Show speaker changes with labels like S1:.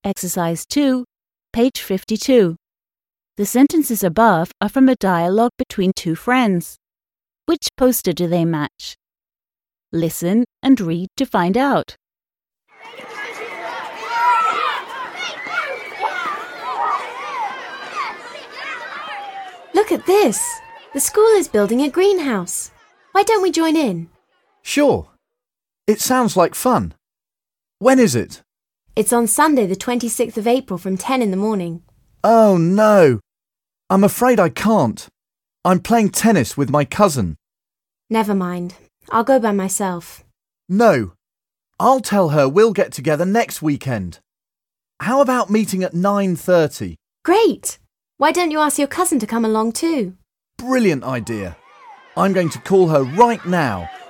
S1: Exercise 2, page 52. The sentences above are from a dialogue between two friends. Which poster do they match? Listen and read to find out.
S2: Look at this! The school is building a greenhouse. Why don't we join in?
S3: Sure. It sounds like fun. When is it?
S2: It's on Sunday the 26th of April from 10 in the morning.
S3: Oh no! I'm afraid I can't. I'm playing tennis with my cousin.
S2: Never mind. I'll go by myself.
S3: No. I'll tell her we'll get together next weekend. How about meeting at 9:30?
S2: Great! Why don't you ask your cousin to come along too?
S3: Brilliant idea. I'm going to call her right now